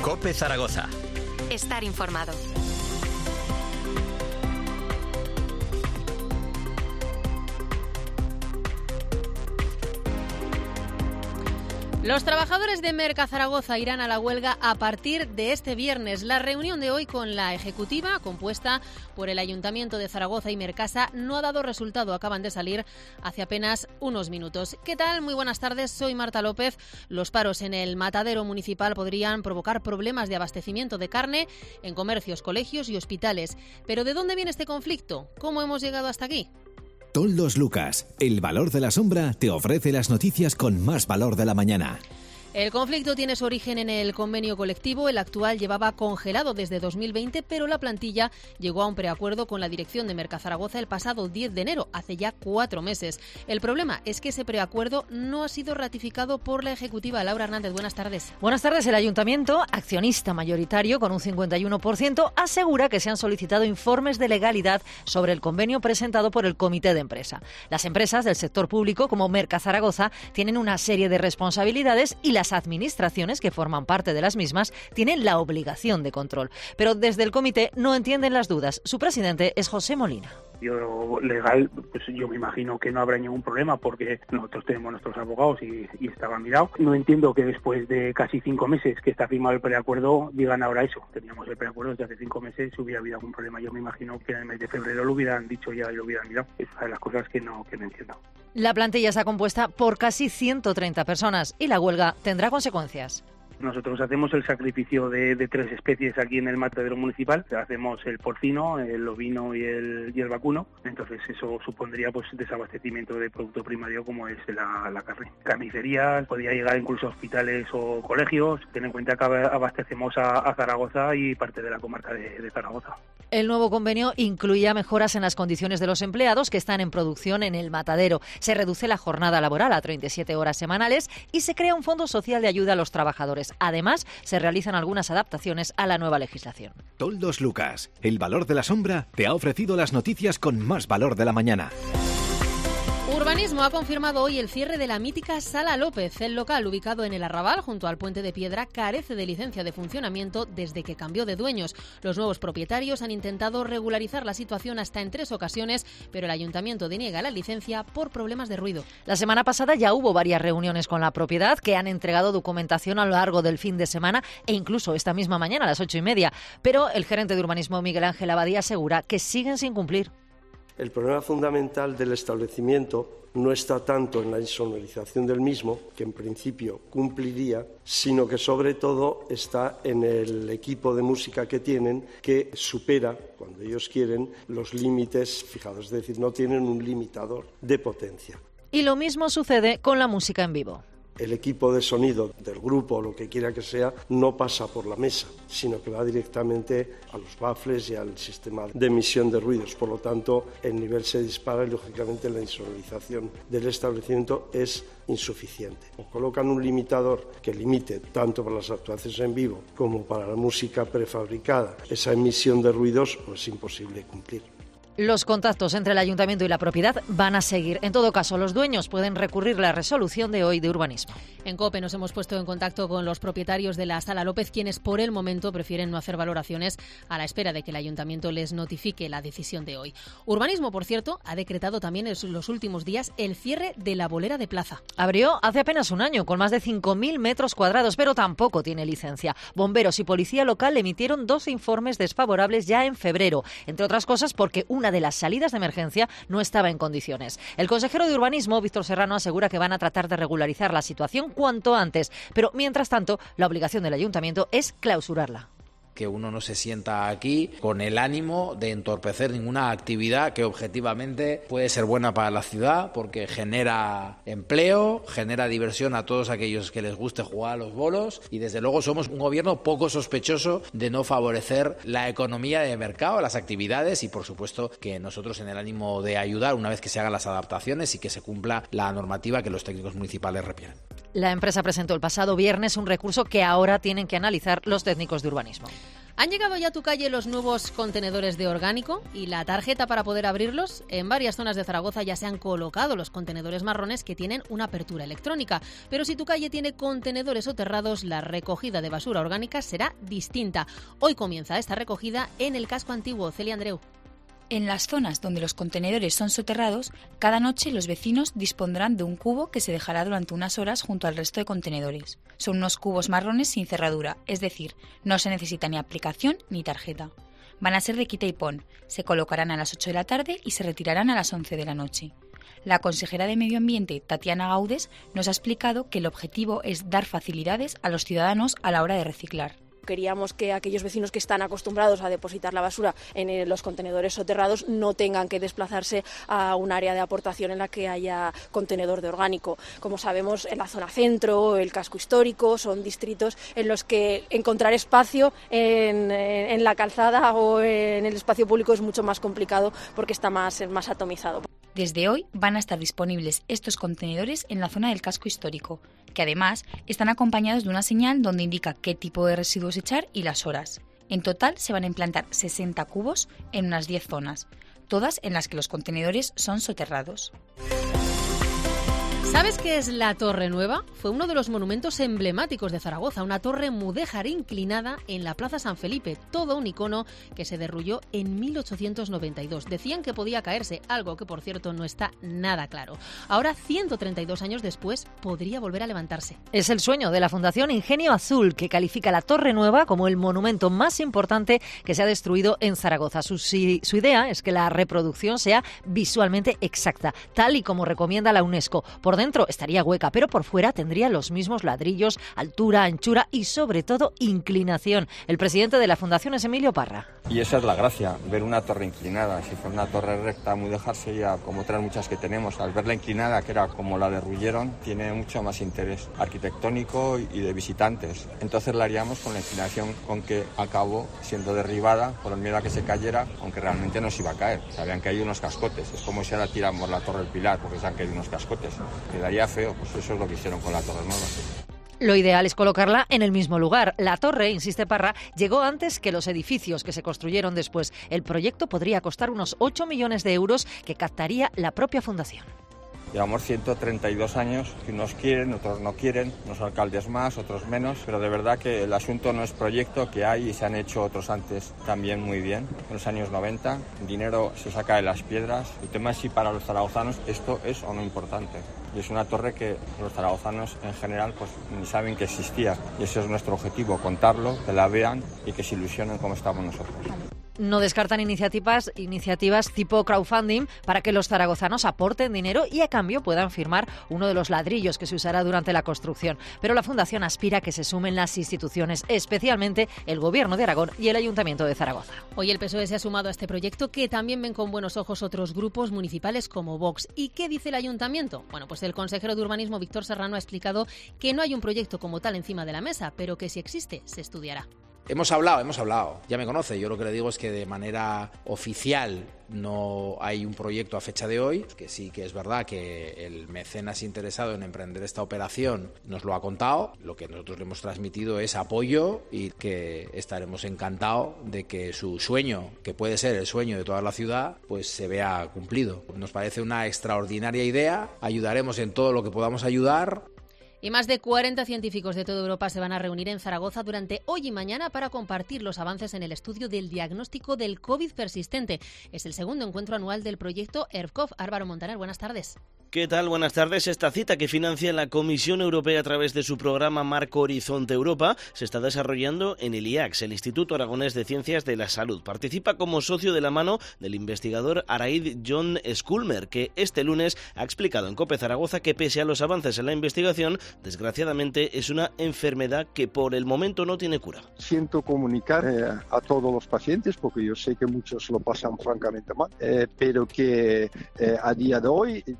COPE Zaragoza. Estar informado. Los trabajadores de Merca Zaragoza irán a la huelga a partir de este viernes. La reunión de hoy con la ejecutiva, compuesta por el Ayuntamiento de Zaragoza y Mercasa, no ha dado resultado. Acaban de salir hace apenas unos minutos. ¿Qué tal? Muy buenas tardes, soy Marta López. Los paros en el matadero municipal podrían provocar problemas de abastecimiento de carne en comercios, colegios y hospitales. ¿Pero de dónde viene este conflicto? ¿Cómo hemos llegado hasta aquí? Toldos Lucas, el valor de la sombra, te ofrece las noticias con más valor de la mañana. El conflicto tiene su origen en el convenio colectivo. El actual llevaba congelado desde 2020, pero la plantilla llegó a un preacuerdo con la dirección de Merca Zaragoza el pasado 10 de enero, hace ya 4 meses. El problema es que ese preacuerdo no ha sido ratificado por la ejecutiva. Laura Hernández, buenas tardes. Buenas tardes. El ayuntamiento, accionista mayoritario con un 51%, asegura que se han solicitado informes de legalidad sobre el convenio presentado por el comité de empresa. Las empresas del sector público, como Merca Zaragoza, tienen una serie de responsabilidades y las administraciones que forman parte de las mismas tienen la obligación de control. Pero desde el comité no entienden las dudas. Su presidente es José Molina. Yo legal, pues yo me imagino que no habrá ningún problema porque nosotros tenemos nuestros abogados y estaban mirados. No entiendo que después de casi 5 meses que está firmado el preacuerdo digan ahora eso. Teníamos el preacuerdo desde hace 5 meses, si hubiera habido algún problema. Yo me imagino que en el mes de febrero lo hubieran dicho ya y lo hubieran mirado. Es una de las cosas que no entiendo. La plantilla está compuesta por casi 130 personas y la huelga tendrá consecuencias. Nosotros hacemos el sacrificio de 3 especies aquí en el matadero municipal. Hacemos el porcino, el ovino y el vacuno. Entonces eso supondría pues desabastecimiento de producto primario como es la carne. Carnicerías, podría llegar incluso a hospitales o colegios. Ten en cuenta que abastecemos a Zaragoza y parte de la comarca de Zaragoza. El nuevo convenio incluía mejoras en las condiciones de los empleados que están en producción en el matadero. Se reduce la jornada laboral a 37 horas semanales y se crea un fondo social de ayuda a los trabajadores. Además, se realizan algunas adaptaciones a la nueva legislación. Toldos Lucas, el valor de la sombra, te ha ofrecido las noticias con más valor de la mañana. Urbanismo ha confirmado hoy el cierre de la mítica Sala López. El local, ubicado en el Arrabal, junto al Puente de Piedra, carece de licencia de funcionamiento desde que cambió de dueños. Los nuevos propietarios han intentado regularizar la situación hasta en 3 ocasiones, pero el ayuntamiento deniega la licencia por problemas de ruido. La semana pasada ya hubo varias reuniones con la propiedad que han entregado documentación a lo largo del fin de semana e incluso esta misma mañana a las 8:30. Pero el gerente de urbanismo, Miguel Ángel Abadía, asegura que siguen sin cumplir. El problema fundamental del establecimiento no está tanto en la insonorización del mismo, que en principio cumpliría, sino que sobre todo está en el equipo de música que tienen, que supera, cuando ellos quieren, los límites fijados, es decir, no tienen un limitador de potencia. Y lo mismo sucede con la música en vivo. El equipo de sonido del grupo, o lo que quiera que sea, no pasa por la mesa, sino que va directamente a los baffles y al sistema de emisión de ruidos. Por lo tanto, el nivel se dispara y, lógicamente, la insonorización del establecimiento es insuficiente. O colocan un limitador que limite tanto para las actuaciones en vivo como para la música prefabricada esa emisión de ruidos, pues es imposible cumplir. Los contactos entre el ayuntamiento y la propiedad van a seguir. En todo caso, los dueños pueden recurrir la resolución de hoy de urbanismo. En COPE nos hemos puesto en contacto con los propietarios de la Sala López, quienes por el momento prefieren no hacer valoraciones a la espera de que el ayuntamiento les notifique la decisión de hoy. Urbanismo, por cierto, ha decretado también en los últimos días el cierre de la bolera de Plaza. Abrió hace apenas un año, con más de 5.000 metros cuadrados, pero tampoco tiene licencia. Bomberos y policía local emitieron 2 informes desfavorables ya en febrero, entre otras cosas porque una de las salidas de emergencia no estaba en condiciones. El consejero de Urbanismo, Víctor Serrano, asegura que van a tratar de regularizar la situación cuanto antes, pero mientras tanto, la obligación del ayuntamiento es clausurarla. Que uno no se sienta aquí con el ánimo de entorpecer ninguna actividad que objetivamente puede ser buena para la ciudad porque genera empleo, genera diversión a todos aquellos que les guste jugar a los bolos y desde luego somos un gobierno poco sospechoso de no favorecer la economía de mercado, las actividades y por supuesto que nosotros en el ánimo de ayudar una vez que se hagan las adaptaciones y que se cumpla la normativa que los técnicos municipales requieren. La empresa presentó el pasado viernes un recurso que ahora tienen que analizar los técnicos de urbanismo. ¿Han llegado ya a tu calle los nuevos contenedores de orgánico y la tarjeta para poder abrirlos? En varias zonas de Zaragoza ya se han colocado los contenedores marrones que tienen una apertura electrónica. Pero si tu calle tiene contenedores soterrados, la recogida de basura orgánica será distinta. Hoy comienza esta recogida en el casco antiguo. Celia Andreu. En las zonas donde los contenedores son soterrados, cada noche los vecinos dispondrán de un cubo que se dejará durante unas horas junto al resto de contenedores. Son unos cubos marrones sin cerradura, es decir, no se necesita ni aplicación ni tarjeta. Van a ser de quita y pon, se colocarán a las 8 de la tarde y se retirarán a las 11 de la noche. La consejera de Medio Ambiente, Tatiana Gaudes, nos ha explicado que el objetivo es dar facilidades a los ciudadanos a la hora de reciclar. Queríamos que aquellos vecinos que están acostumbrados a depositar la basura en los contenedores soterrados no tengan que desplazarse a un área de aportación en la que haya contenedor de orgánico. Como sabemos, en la zona centro, el casco histórico, son distritos en los que encontrar espacio en la calzada o en el espacio público es mucho más complicado porque está más atomizado. Desde hoy van a estar disponibles estos contenedores en la zona del casco histórico, que además están acompañados de una señal donde indica qué tipo de residuos echar y las horas. En total se van a implantar 60 cubos en unas 10 zonas, todas en las que los contenedores son soterrados. ¿Sabes qué es la Torre Nueva? Fue uno de los monumentos emblemáticos de Zaragoza, una torre mudéjar inclinada en la Plaza San Felipe, todo un icono que se derrulló en 1892. Decían que podía caerse, algo que por cierto no está nada claro. Ahora, 132 años después, podría volver a levantarse. Es el sueño de la Fundación Ingenio Azul, que califica la Torre Nueva como el monumento más importante que se ha destruido en Zaragoza. Su idea es que la reproducción sea visualmente exacta, tal y como recomienda la UNESCO. Por dentro estaría hueca, pero por fuera tendría los mismos ladrillos, altura, anchura y sobre todo inclinación. El presidente de la Fundación es Emilio Parra. Y esa es la gracia, ver una torre inclinada. Si fuera una torre recta, muy dejarse ya como otras muchas que tenemos. Al verla inclinada, que era como la derruyeron, tiene mucho más interés arquitectónico y de visitantes. Entonces la haríamos con la inclinación con que acabó siendo derribada por el miedo a que se cayera, aunque realmente no se iba a caer. Sabían que hay unos cascotes. Es como si ahora tiramos la Torre del Pilar, porque se han caído unos cascotes. Quedaría feo, pues eso es lo que hicieron con la Torre Nueva. Lo ideal es colocarla en el mismo lugar. La torre, insiste Parra, llegó antes que los edificios que se construyeron después. El proyecto podría costar unos 8 millones de euros que captaría la propia fundación. Llevamos 132 años, que unos quieren, otros no quieren, unos alcaldes más, otros menos, pero de verdad que el asunto no es proyecto, que hay y se han hecho otros antes también muy bien. En los años 90, el dinero se saca de las piedras. El tema es si para los zaragozanos esto es o no importante. Y es una torre que los zaragozanos en general pues ni saben que existía. Y ese es nuestro objetivo, contarlo, que la vean y que se ilusionen como estamos nosotros. No descartan iniciativas tipo crowdfunding para que los zaragozanos aporten dinero y a cambio puedan firmar uno de los ladrillos que se usará durante la construcción. Pero la Fundación aspira a que se sumen las instituciones, especialmente el Gobierno de Aragón y el Ayuntamiento de Zaragoza. Hoy el PSOE se ha sumado a este proyecto que también ven con buenos ojos otros grupos municipales como Vox. ¿Y qué dice el Ayuntamiento? Bueno, pues el consejero de Urbanismo, Víctor Serrano, ha explicado que no hay un proyecto como tal encima de la mesa, pero que si existe, se estudiará. Hemos hablado. Ya me conoce. Yo lo que le digo es que de manera oficial no hay un proyecto a fecha de hoy, que sí que es verdad que el mecenas interesado en emprender esta operación nos lo ha contado. Lo que nosotros le hemos transmitido es apoyo y que estaremos encantados de que su sueño, que puede ser el sueño de toda la ciudad, pues se vea cumplido. Nos parece una extraordinaria idea. Ayudaremos en todo lo que podamos ayudar. Y más de 40 científicos de toda Europa se van a reunir en Zaragoza durante hoy y mañana para compartir los avances en el estudio del diagnóstico del COVID persistente. Es el segundo encuentro anual del proyecto ERVCov. Álvaro Montaner, buenas tardes. ¿Qué tal? Buenas tardes. Esta cita que financia la Comisión Europea a través de su programa Marco Horizonte Europa se está desarrollando en el IACS, el Instituto Aragonés de Ciencias de la Salud. Participa como socio de la mano del investigador Araid John Skulmer, que este lunes ha explicado en COPE Zaragoza que pese a los avances en la investigación, desgraciadamente es una enfermedad que por el momento no tiene cura. Siento comunicar a todos los pacientes, porque yo sé que muchos lo pasan francamente mal, pero que a día de hoy seguro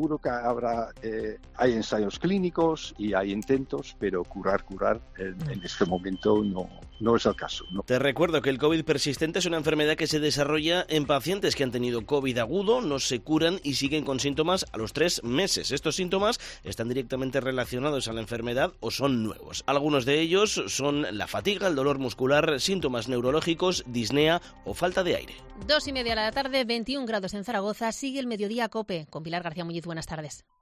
seguro que hay ensayos clínicos y hay intentos, pero curar en este momento no es el caso, ¿no? Te recuerdo que el COVID persistente es una enfermedad que se desarrolla en pacientes que han tenido COVID agudo, no se curan y siguen con síntomas a los 3 meses. Estos síntomas están directamente relacionados a la enfermedad o son nuevos. Algunos de ellos son la fatiga, el dolor muscular, síntomas neurológicos, disnea o falta de aire. 2:30 de la tarde, 21 grados en Zaragoza. Sigue el Mediodía COPE. Con Pilar García Muñiz, buenas tardes.